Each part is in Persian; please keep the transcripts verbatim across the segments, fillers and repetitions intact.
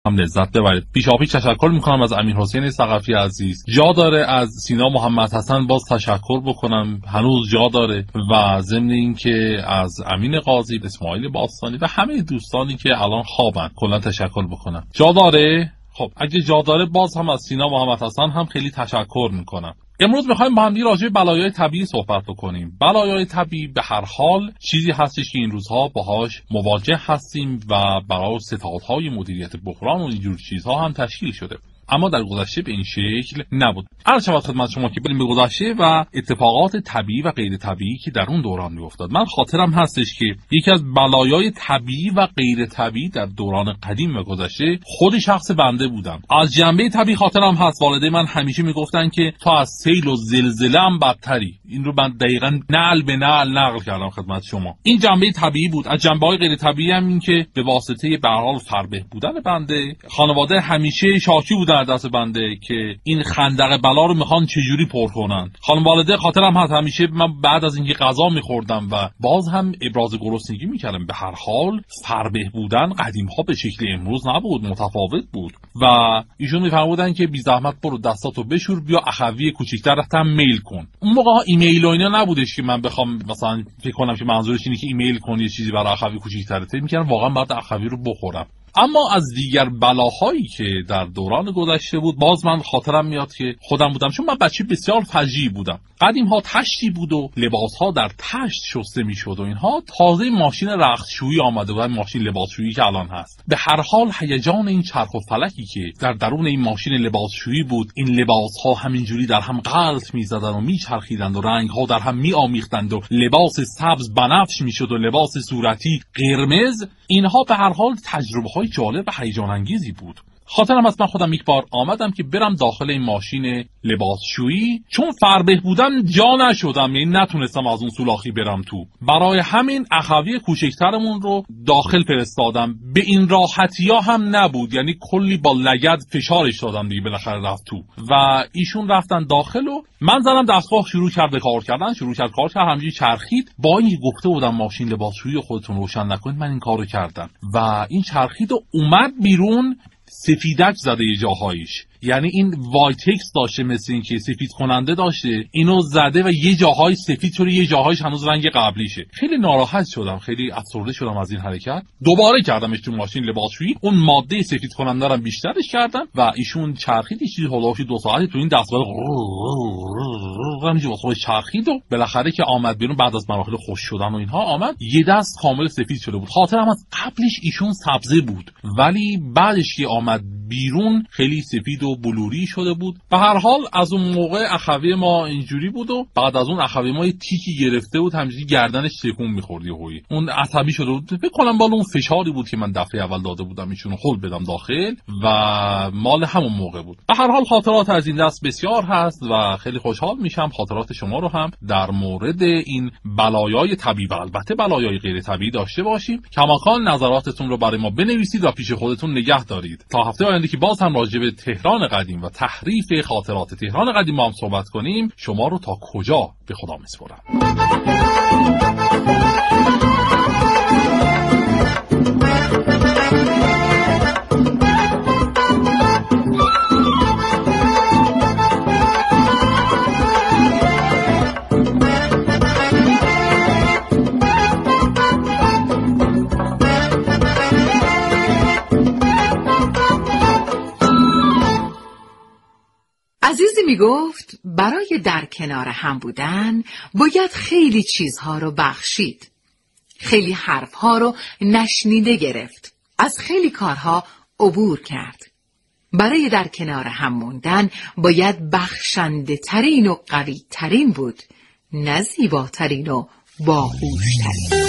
هم لذت ببرید. پیشاپیش تشکر میکنم از امیرحسین ثقفی عزیز. جا داره از سینا محمد حسن باز تشکر بکنم، هنوز جا داره. و ضمن این که از امین قاضی، اسماعیل باستانی و همه دوستانی که الان خوابن کلا تشکر بکنم. جا داره؟ خب اگه جا داره باز هم از سینا محمد حسن هم خیلی تشکر میکنم. امروز میخوایم با هم دیگه راجع به بلایای طبیعی صحبت بکنیم. بلایای طبیعی به هر حال چیزی هستش که این روزها باهاش مواجه هستیم و برای ستادهای مدیریت بحران و اینجور چیزها هم تشکیل شده. اما در گذشته به این شکل نبود. عرض شود خدمت شما که بریم به گذشته و اتفاقات طبیعی و غیر طبیعی که در اون دوران میافتاد. من خاطرم هستش که یکی از بلایای طبیعی و غیر طبیعی در دوران قدیم و گذشته خود شخص بنده بودم. از جنبه طبیعی خاطرم هست والدین من همیشه میگفتن که تو از سیل و زلزله هم بدتری. این رو من دقیقاً نقل به نقل نقل کردم خدمت شما. این جنبه طبیعی بود. از جنبه‌های غیر طبیعی هم این که به واسطه به هر حال فربه بودن بنده خانواده همیشه شاکی بودن دست بنده که این خندق بلا رو میخوان چجوری پر کنن. خانم والده خاطرم هست همیشه من بعد از اینکه غذا میخوردم و باز هم ابراز گرسنگی میکردم. به هر حال فربه بودن قدیم ها به شکل امروز نبود، متفاوت بود و ایشون میفرمودن که بی زحمت برو دستاتو بشور بیا اخوی کوچیک‌ترت هم میل کن. اون موقع ایمیل و اینا نبودش که من بخوام مثلا فکر کنم که منظورش اینه که ایمیل کنی چیزی برای اخوی کوچیک‌ترت. میگن واقعا بعد اخوی رو بخورم. اما از دیگر بلاهایی که در دوران گذشته بود باز من خاطرم میاد که خودم بودم، چون من بچه بسیار فجیع بودم. قدیم ها تشتی بود و لباس ها در تشت شسته میشد و اینها. تازه ماشین رختشویی آمده بود، ماشین لباسشویی که الان هست. به هر حال هیجان این چرخ و فلکی که در درون این ماشین لباسشویی بود، این لباس ها همینجوری در هم غلط میزدن و میچرخیدند و رنگ ها در هم میآمیختند و لباس سبز بنفش میشد و لباس صورتی قرمز. اینها به هر حال تجربه های جالب و هیجان انگیزی بود. خاطرم است من خودم یک بار آمدم که برم داخل این ماشین لباسشویی، چون فربه بودم جا نشدم، یعنی نتونستم از اون سولاخی برم تو. برای همین اخوی کوچکترمون رو داخل فرستادم. به این راحتیا هم نبود، یعنی کلی با لگد فشارش دادم دیگه، بالاخره رفت تو و ایشون رفتن داخل و من زدم دستگاه شروع کرد کار کردن، شروع کرد کار کرد همینجوری چرخید. با اینکه گفته بودم ماشین لباسشویی خودتون روشن نکنید، من این کارو کردم و این چرخید و اومد بیرون. سفیدک زده یه جاهایش، یعنی این وایتکس داشته، مثل این که سفید کننده داشته، اینو زده و یه جاهای سفید شده، یه جاهایش هنوز رنگ قبلیشه. خیلی ناراحت شدم، خیلی افسرده شدم از این حرکت. دوباره کردمش تو ماشین لباسشویی، اون ماده سفید کننده رو بیشترش کردم و ایشون چرخید چیزی هولوش دو ساعتی تو این دستگاه همینجوری واسه چرخید و بالاخره که آمد بیرون بعد از مراحل خوش شدن و اینها آمد یه دست کامل سفید شده بود. خاطرم از قبلش ایشون سبزه بود ولی بعدش که آمد بیرون خیلی سفید و بلوری شده بود. به هر حال از اون موقع اخوی ما اینجوری بود و بعد از اون اخوی ما یه تیکی گرفته بود، همینجوری گردنش تکون می‌خورد یهویی. اون عصبی شده بود. فکر کنم بالا اون فشاری بود که من دفعه اول داده بودم ایشونو خل بدم داخل و مال همون موقع بود. به هر حال خاطرات از این دست بسیار هست و خیلی خوشحال میشم خاطرات شما رو هم در مورد این بلایای طبیعی و البته بلایای غیر طبیعی داشته باشیم. کماکان نظراتتون رو برای ما بنویسید و پیش خودتون نگه دارید. تا هفته آینده که باز هم راجع به تهران قدیم و تحریف خاطرات تهران قدیم ما هم صحبت کنیم، شما رو تا کجا به خدا میسپارم. عزیزی می گفت برای در کنار هم بودن باید خیلی چیزها رو بخشید، خیلی حرفها رو نشنیده گرفت، از خیلی کارها عبور کرد. برای در کنار هم موندن باید بخشنده ترین و قوی ترین بود، نه زیباترین و باهوش ترین.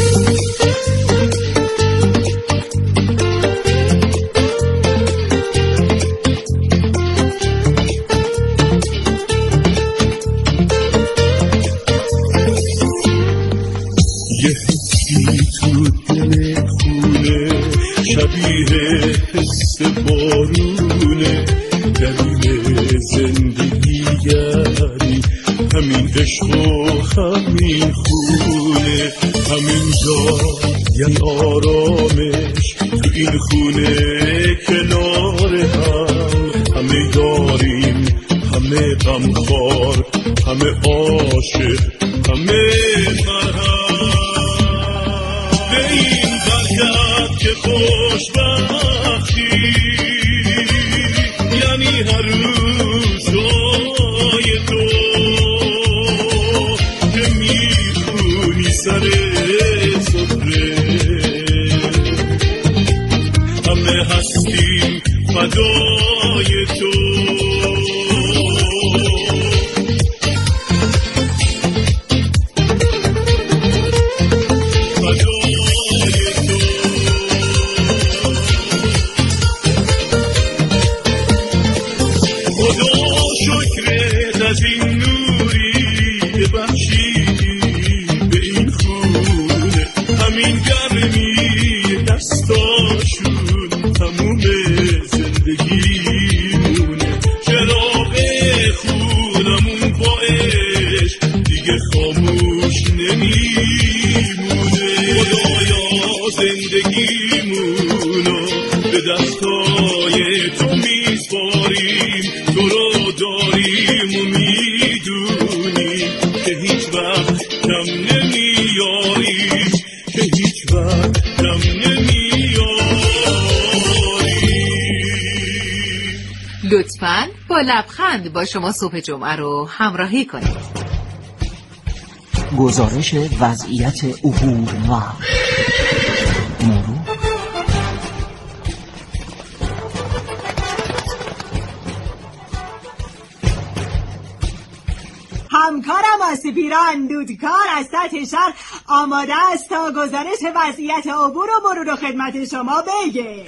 شبیه حس بارونه دلیل زندگی یعنی همین عشق و همین خونه، همین جا یعنی آرامش تو این خونه کنار هم، همه داریم، همه غمخوار، همه عاشق، همه مرهم. به این برکت که خوشبختی یعنی هر روزای تو که میخونی سر سفره، همه هستیم فدای تو. لطفاً با لبخند با شما صبح جمعه رو همراهی کنید. گزارش وضعیت عبور و مرور. همکارم آسیپیرا اندودکار از سطح شهر آماده است تا گزارش وضعیت عبور و مرور رو خدمت شما بگه.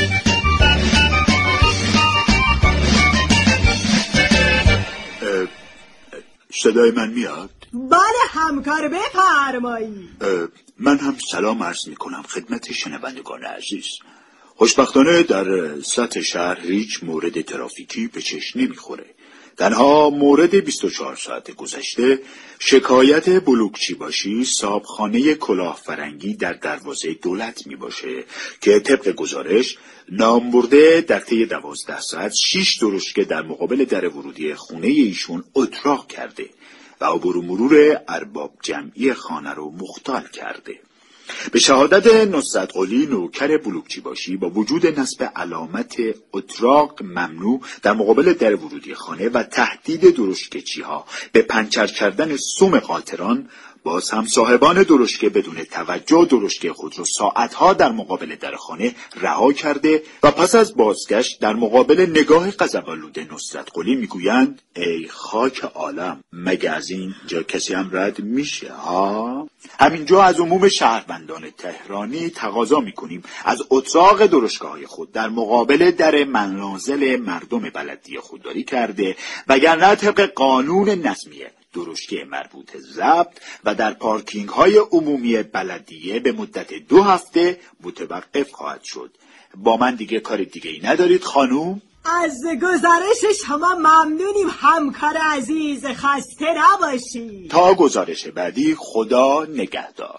صدای من میاد؟ بله همکار بفرمایید. من هم سلام عرض می کنم خدمت شنوندگان عزیز. خوشبختانه در سطح شهر هیچ مورد ترافیکی به چشم نمیخوره. تنها مورد بیست و چهار ساعت گذشته شکایت بلوکچی باشی صاحبخانه کلاه فرنگی در دروازه دولت می باشه که طبق گزارش نامبرده در طی دوازده ساعت شش درشکه در مقابل در ورودی خونه ایشون اتراق کرده و عبور و مرور ارباب جمعی خانه رو مختل کرده. به شهادت نصرت قلی نوکر بلوکچی باشی با وجود نصب علامت اتراق ممنوع در مقابل در ورودی خانه و تهدید درشکه‌چی ها به پنچر کردن سم قاطران، باز هم صاحبان درشکه بدون توجه درشکه خود را ساعتها در مقابل در خانه رها کرده و پس از بازگشت در مقابل نگاه غضب‌آلود نصرت قلی میگویند ای خاک عالم، مگه از این جا کسی هم رد میشه ها؟ همینجا از عموم شهروندان تهرانی تقاضا میکنیم از اتراق درشکه‌های خود در مقابل در منازل مردم بلدیه خودداری کرده، وگرنه طبق قانون نظمیه درشکه مربوط ضبط و در پارکینگ های عمومی بلدیه به مدت دو هفته متوقف خواهد شد. با من دیگه کار دیگه ای ندارید خانوم؟ از گزارش شما ممنونیم همکار عزیز، خسته نباشید. تا گزارش بعدی خدا نگهدار.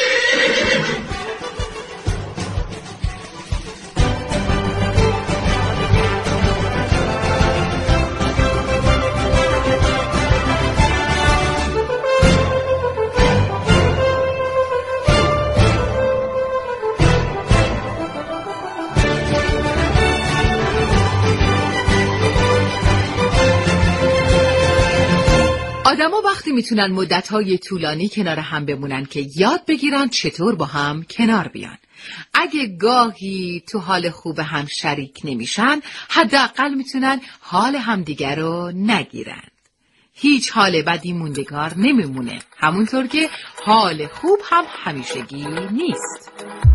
آدما وقتی میتونن مدت‌های طولانی کنار هم بمونن که یاد بگیرن چطور با هم کنار بیان. اگه گاهی تو حال خوب هم شریک نمیشن، حداقل میتونن حال همدیگر رو نگیرن. هیچ حال بدی موندگار نمیمونه، همونطور که حال خوب هم همیشگی نیست.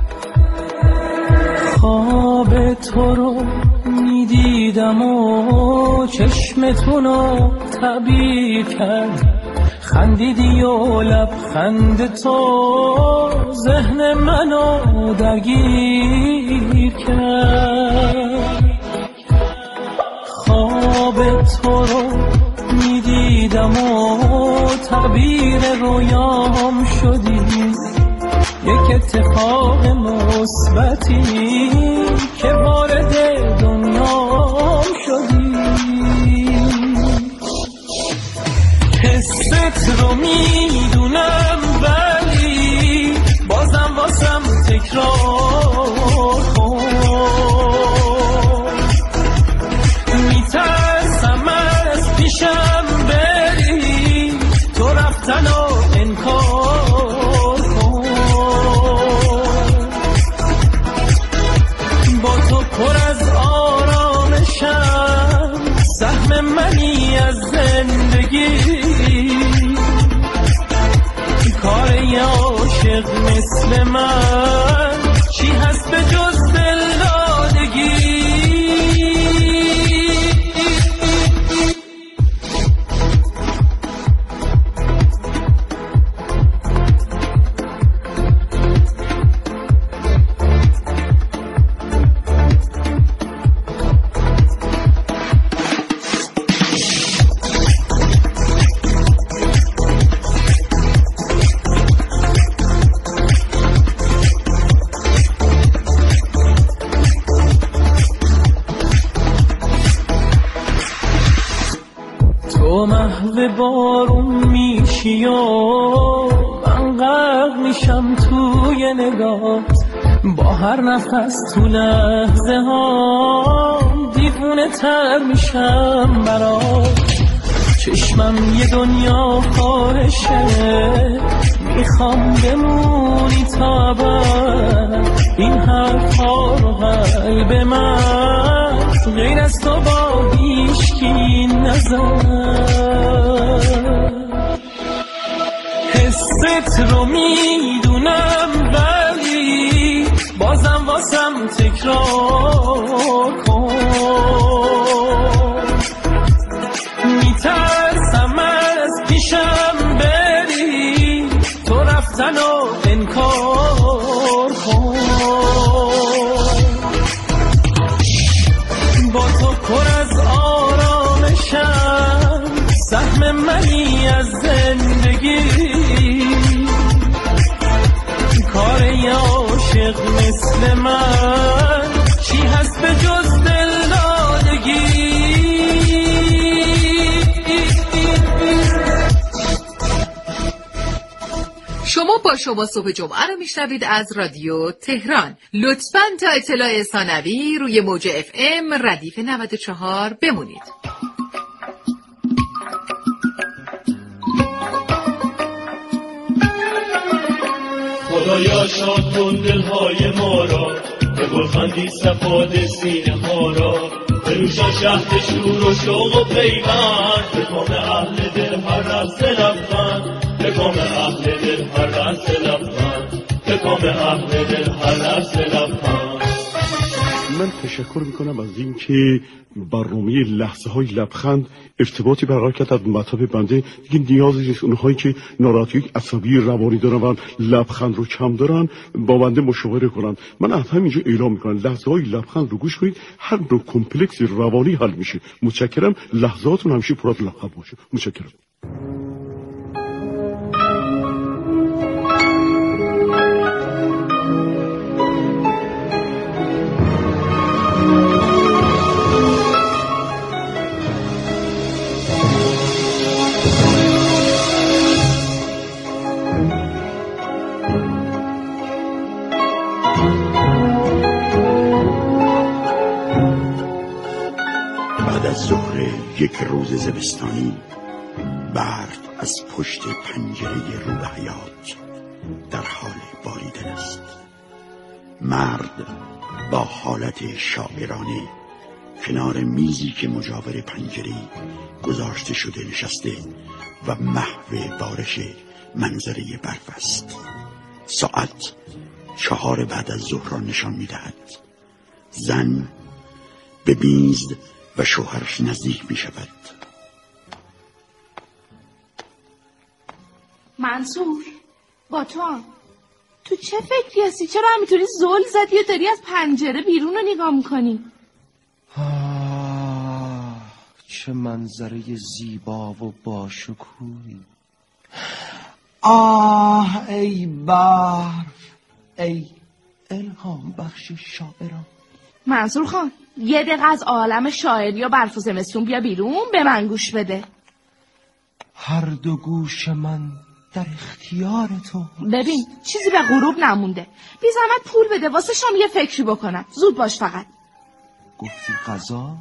خواب تو رو میدیدم و چشمتون رو تعبیر کرد، خندیدی و لبخند تو ذهن منو درگیر کرد. خواب تو رو میدیدم و تعبیر رویام شدی، یک اتفاق مثبتی که وارد دنیام شدی. حست رو میدونم ولی بازم واسم تکرار کن. میترسم از پیشم بری تو رفتن و انکار کن. با تو پر از آرامشم سهم منی از زندگی. کار یه عاشق مثل من چی هست به جز دلدادگی؟ بارون میشی و من غرق میشم توی نگات. با هر نفس تو لحظه ها دیوونه تر میشم برات. چشمم یه دنیا خواهشه میخوام بمونی تا ابد. این حرفا رو قلب من غیر از تو با هیچکی نزد. حست رو میدونم ولی بازم واسم تکرار کن. میترسم از پیشم بری تو رفتن و انکار کن. با تو پر از آرامشم سهم منی از زندگی. کار یه عاشق مثل من چی هست به جز دلدادگی؟ شما با شما صبح جمعه رو میشنوید از رادیو تهران. لطفاً تا اطلاع ثانوی روی موج اف ام ردیف نود و چهار بمونید. خدایا شاد کن دلهای ما را، به گلخندی صفاد سینه ها را. بنوشان شهد شور و شوق و پیوند، به کام اهل دل هر لحظه لبخند. به کام اهل دل هر لحظه لبخند. به کام اهل دل هر لحظه لبخند. من تشکر میکنم از این که برنامه لحظه های لبخند ارتباطی برقرار کرد از مطلب بنده. دیگه نیازی نیست اونهایی که ناراحتی عصبی روانی دارن و لبخند رو کم دارن با بنده مشاوره کنن. من از همینجا اعلام میکنم لحظه های لبخند رو گوش کنید، هر نوع کمپلکس روانی حل میشه. متشکرم. لحظاتون همیشه پر از لبخند باشه. متشکرم. یک روز زمستانی برف از پشت پنجره رو به حیاط در حال باریدن است. مرد با حالت شاعرانه کنار میزی که مجاور پنجره گذاشته شده نشسته و محو بارش منظره برف است. ساعت چهار بعد از ظهر نشان می‌دهد. زن به میز و شوهرش نزدیک می شود. منصور با تو هم. تو چه فکری هستی؟ چرا همینطوری زل زدی و داری از پنجره بیرون رو نگاه میکنی؟ آه چه منظره زیبا و باشکوهی. آه ای برف، ای الهام بخش شاعران. منصور خان یه دقیقه از عالم شاعری و برف و زمستون بیا بیرون به من گوش بده. هر دو گوش من در اختیار تو. ببین چیزی به غروب نمونده، بی زحمت پول بده واسه شام یه فکری بکنم. زود باش فقط. گفتی غذا؟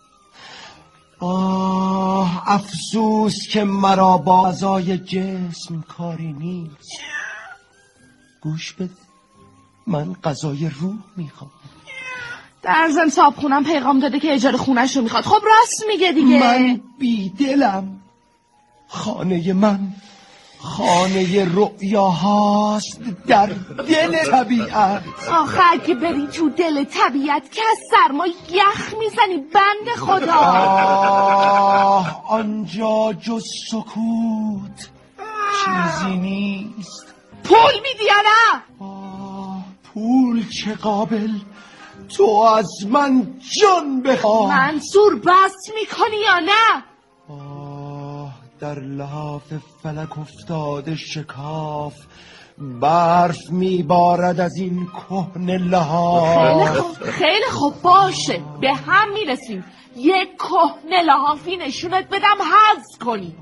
آه افسوس که مرا با غذای جسم کاری نیست. گوش بده، من غذای روح میخوام. در ضمن صاحب خونم پیغام داده که اجاره خونه‌شو میخواد. خب راست میگه دیگه. من بیدلم. خانه من خانه رؤیاهاست در دل طبیعت. آخه اگه بری تو دل طبیعت که از سرما یخ میزنی بند خدا. آه آنجا جز سکوت چیزی نیست. پول میدی یا نه؟ آه پول چه قابل، تو از من جان بخواه. منصور بس میکنی یا نه؟ آه در لحاف فلک افتاده شکاف، برف میبارد از این کهنه لحاف. خیلی خوب خیلی خوب باشه، به هم میرسیم. یک کهنه لحافی نشونت بدم حذف کنی.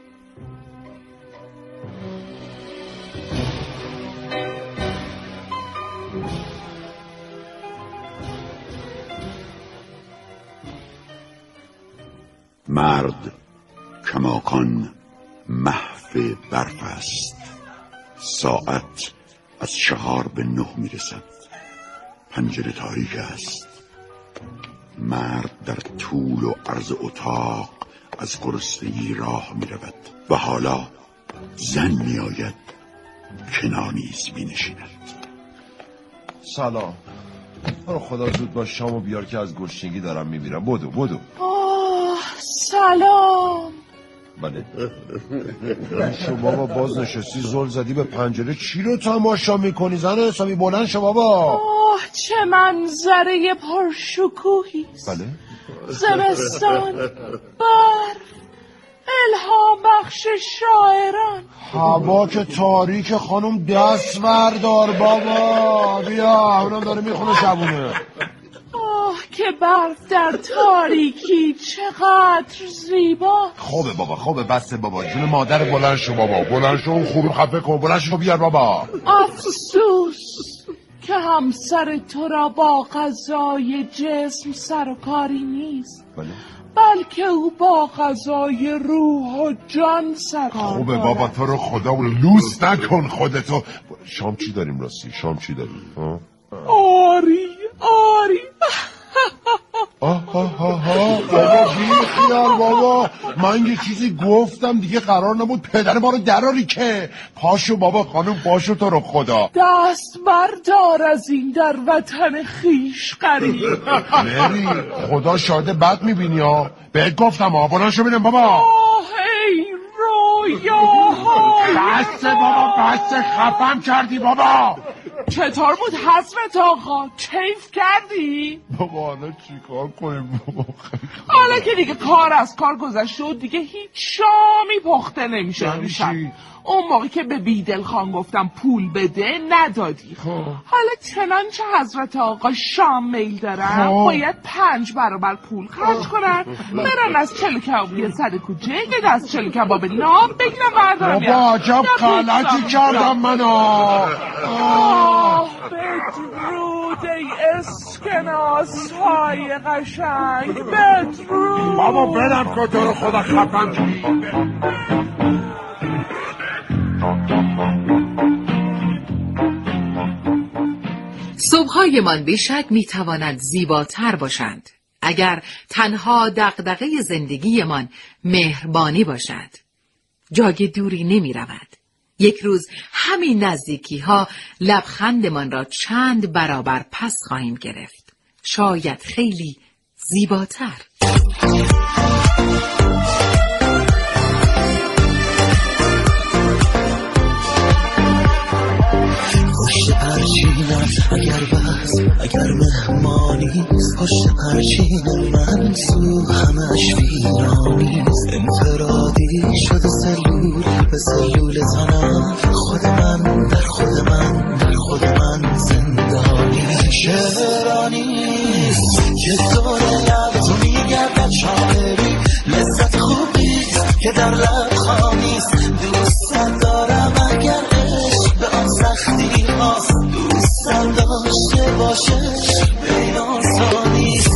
مرد کماکان محو برف است. ساعت از چهار به نه میرسد. پنجره تاریک است. مرد در طول و عرض اتاق از گرسنگی راه میرود و حالا زن میآید کنار نیز مینشیند. سلام. برو خدا زود با شامو بیار که از گرسنگی دارم میمیرم. بدو بدو. آه سلام. بله. شو بابا باز نشستی زل زدی به پنجره، چی رو تماشا میکنی زن حسابی؟ بلند شو بابا. آه چه منظره پرشکوهی است. بله. زمستان، برف، الهام بخش شاعران. هوا که تاریک خانم، دست بردار بابا. بیا اونم داره میخونه شبونه. آه که برف در تاریکی چقدر زیبا. خوبه بابا خوبه، بسه بابا جون مادر. بلند شو بابا، بلند شو. اون خوبی خفه کن، بلند شو بیار بابا. افسوس که همسر تو را با غذای جسم سر و کاری نیست. بله. بلکه او با غذای روح و جان سر کار دارد. خوبه بابا تو رو خدا لوس نکن خودتو. شام چی داریم راستی؟ شام چی داریم؟ آری آری. آه آه آه آه بابا بی خیال بابا. من یه چیزی گفتم دیگه، قرار نبود پدر ما رو دراری که. پاشو بابا خانم، پاشو تو رو خدا. دست بردار از این در وطن خیش غریب. مری خدا شاهده بد میبینی ها. بهت گفتم ها، بلند شو بینم بابا. آه ای رویاهای. بسه بابا بسه، خفم کردی بابا. چطور بود حضرت آقا؟ کیف کردی؟ بابا حالا چی کار کنیم بابا؟ حالا که دیگه کار از کار گذشته و دیگه هیچ شامی پخته نمیشه میشن. اون موقع که به بیدل خان گفتم پول بده ندادی. حالا چنانچه حضرت آقا شام میل دارن باید پنج برابر پول خرج کنن، برن از چلو کبابی صد کوچه یه دست چلو کباب نام بگیرن بردارم. بابا عجب غلطی کردم من. آه بدرود ای اسکناس های قشنگ، بدرود. بابا برم که تو رو خدا خفم کنی. صبح‌هایمان بیشک می‌تواند زیباتر باشند اگر تنها دغدغه زندگیمان مهربانی باشد. جای دوری نمی‌رود. یک روز همین نزدیکی‌ها لبخندمان را چند برابر پس خواهیم گرفت. شاید خیلی زیباتر. پشت پرچینت اگر بس اگر مهمانیست، پشت پرچین من سو همش ویرانیست. انفرادی شده سلول به سلول تنم، خود من در خود من در خود من در لب خامیست. دوست دارم اگر عشق به آن سختی هاست، دوستم داشته باشه به آسانیست.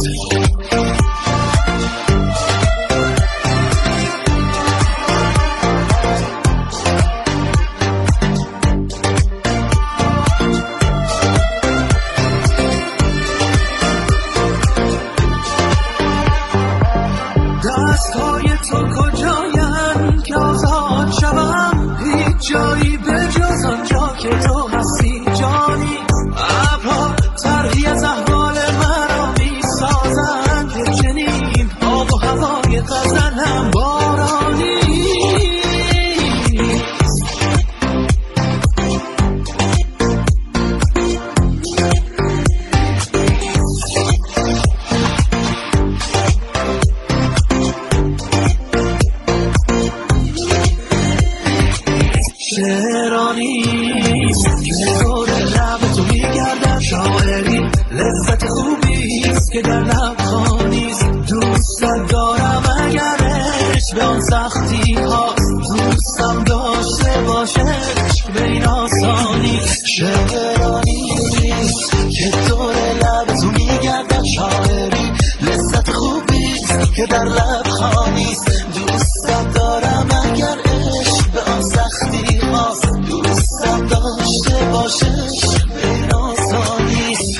دستهای تو کجاین که آزاد شوم، هیچ جایی به جز آنجا که تو هستی جانی. ابرها طرحی از احوال مرا می سازند که چنین آب و هوای غزلم بارانی. شعرانیست که دور لب تو میگردم، شاعری لذت خوبیست که در لب خانیست. دوست دارم اگر عشق به آن سختی هاست، دوستم داشته باشه عشق به این آسانیست. شعرانیست که دور لب تو میگردم، شاعری لذت خوبیست که در لب خانیست. دوستم دارم اگر عشق به آن سختی هاست، دوستم داشته باشه به این آسانیست.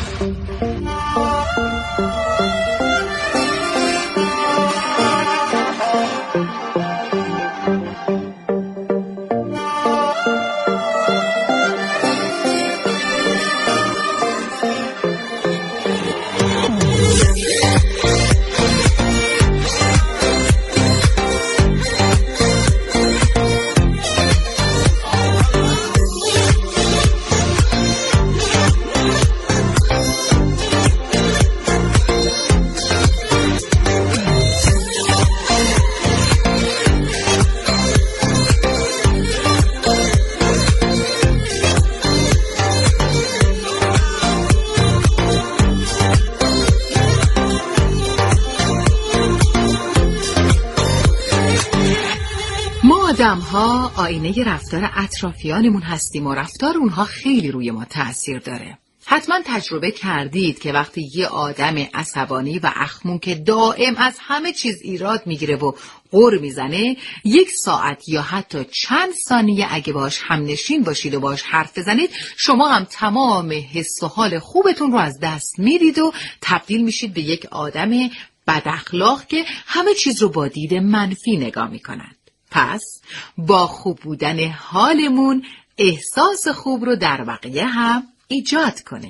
آدم ها آینه رفتار اطرافیانمون هستیم و رفتار اونها خیلی روی ما تأثیر داره. حتما تجربه کردید که وقتی یه آدم عصبانی و اخمون که دائم از همه چیز ایراد میگیره و غر میزنه، یک ساعت یا حتی چند ثانیه اگه باش همنشین باشید و باش حرف بزنید، شما هم تمام حس و حال خوبتون رو از دست میدید و تبدیل میشید به یک آدم بد اخلاق که همه چیز رو با دید منفی نگاه میکنن. پس با خوب بودن حالمون احساس خوب رو در بقیه هم ایجاد کنیم.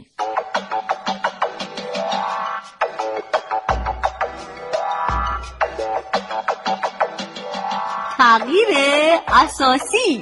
تغییر اساسی.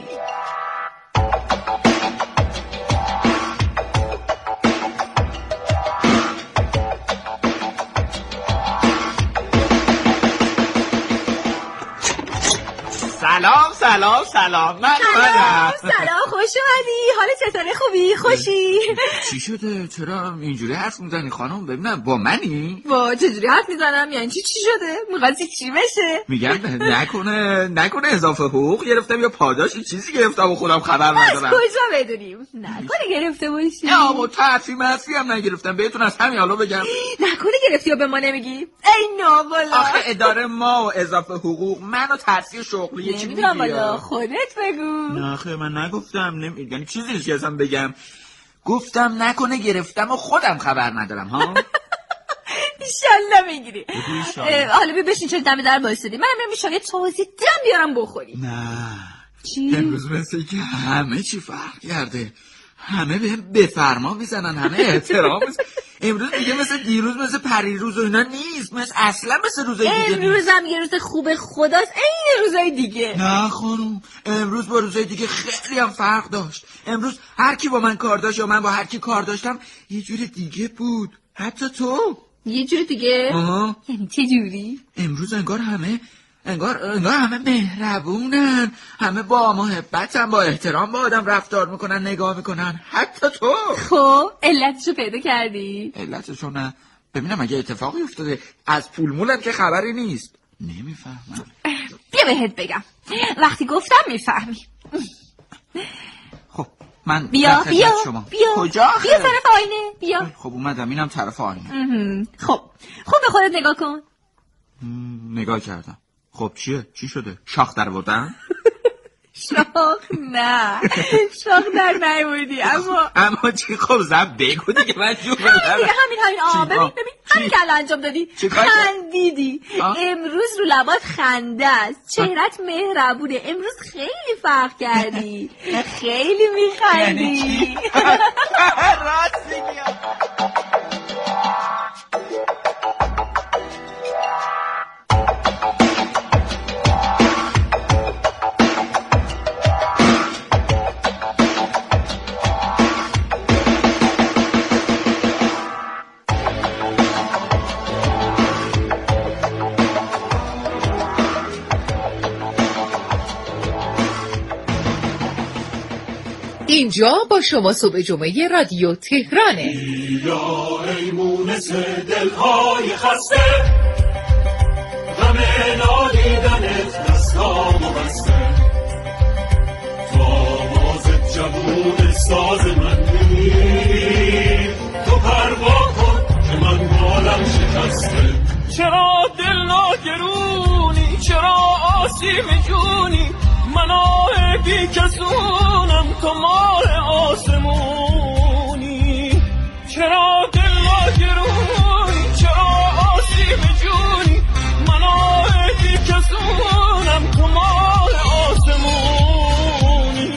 سلام سلام سلام من سلام سلام خوش اومدی. حالت چطوره؟ خوبی؟ خوشی؟ چی شده؟ چرا اینجوری حرف میزنی خانم؟ ببینم با منی؟ با چجوری حرف میزنم؟ یعنی چی چی شده؟ میخواستی چی بشه؟ میگم نکنه نکنه اضافه حقوق گرفتم یا پاداش چیزی گرفتم و خودم خبر ندارم. از کجا بدونیم؟ نکنه گرفته باشی؟ یا با تعفی مفی هم نگرفتم، بهتون از همین حالا بگم. نکنه گرفتی و به ما نمیگی؟ ای نابالا. آخه اداره ما و اضافه حقوق منو تاثیر شغلی چی میگی؟ نمیدونم، خودت بگو. نه خیلی من نگفتم، نمی... یعنی چیزی نیست که ازم بگم. گفتم نکنه گرفتم و خودم خبر ندارم ها. ایشالله میگیری. حالا بی بشین چون دم در بایستدی، منم نمیشم یه توضیح دم بیارم بخوری. نه چی؟ امروز مثل که همه چی فرق کرده، همه به بفرما میزنن، همه احترام میزنن. امروز دیگه مثل دیروز مثل پریروز و اینا نیست، مثل اصلا مثل روزای دیگه نیست. امروز هم یه روز خوب خداست این روزای دیگه. نه خانوم، امروز با روزای دیگه خیلی هم فرق داشت. امروز هر کی با من کار داشت یا من با هر کی کار داشتم یه جور دیگه بود. حتی تو یه جور دیگه؟ آها. یعنی چه جوری؟ امروز انگار همه انگار انگار همه مهربونن، همه با محبتن، با احترام با آدم رفتار میکنن، نگاه میکنن. حتی تو. خب علتشو پیدا کردی؟ علتشو نه. ببینم اگه اتفاقی افتاده از پول مولم که خبری نیست. نمیفهمم. بیا بهت بگم، وقتی گفتم میفهمی. خب من بیا بیا شما. بیا کجا بیا طرف آینه بیا. خب اومدم، اینم طرف آینه. خب خوب به خودت نگاه کن. نگاه کردم. خب چیه؟ چی شده؟ شاخ در بردن؟ شاخ نه، شاخ در نیوردی. اما اما چی؟ خب زن بگو دیگه، من جو بدم. همین همین آه ببین ببین همین که الان انجام دادی، خندیدی. امروز رو لبات خنده است، چهرت مهربونه. امروز خیلی فرق کردی، خیلی میخندی. راست میگم. اینجا با شما صبح جمعه رادیو تهرانه. بیا ای مونس دلهای خسته، غم نادیدنت دستامو بسته، تا بازت جوون ساز من میری، تو پروا کن که من بالم شکسته. چرا دل ناگرونی، چرا آسیم جونی، من آه بی کسونم تو ماه آسمونی. چرا دل ناگرونی، چرا آسیم جونی، من آه بی کسونم تو ماه آسمونی.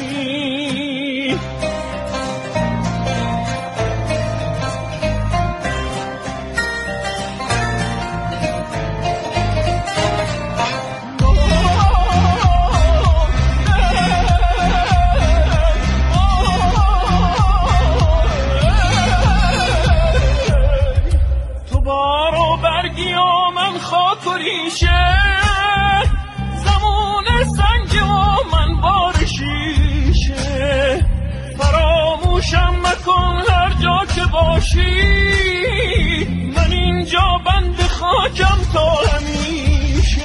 خاک و ریشه، زمون سنگ و من بار شیشه، فراموشم مکن هر جا که باشی، من اینجا بند خاکم تا همیشه.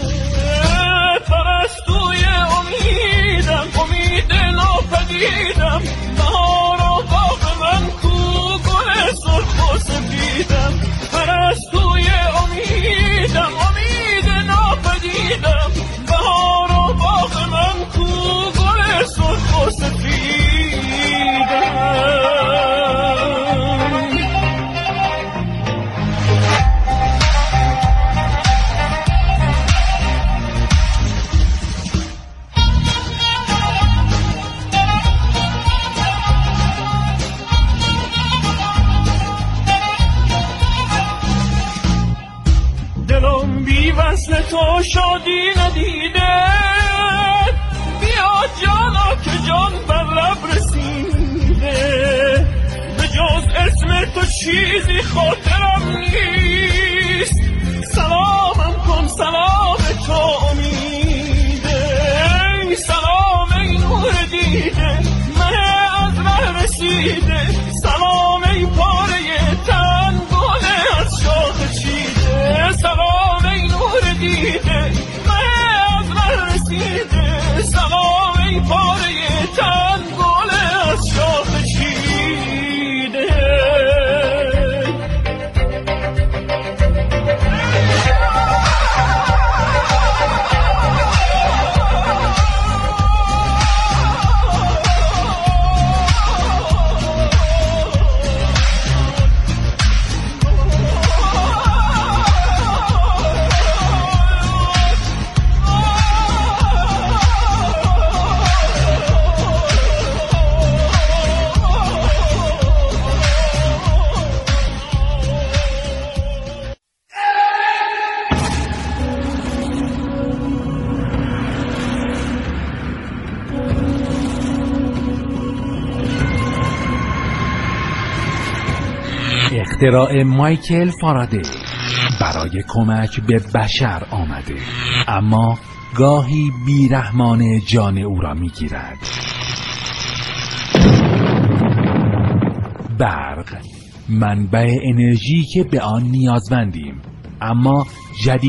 پرستوی امیدم، امید ناپدیدم، بهار و باغ من کو گل سرخ و سفیدم. پرستوی امیدم، امید ناپدیدم، بهار و باغ من کو گل سرخ و سفیدم. دلم بی وصل تو شادی ندیده، بیا جانا که جان بر لب رسیده، به جز اسم تو چیزی خاطرم نیست، سلامم کن سلام تو امیده. سلام ای نور دیده، من از ره رسیده، سلام ای پاره تن گل از شاخ چیده. سلام ای نور دیده، من از ره رسیده، سلام ای پاره تن گل از شاخ چیده. اختراع مایکل فارادی برای کمک به بشر آمده، اما گاهی بیرحمانه جان او را میگیرد. برق، منبع انرژی که به آن نیازمندیم، اما جدید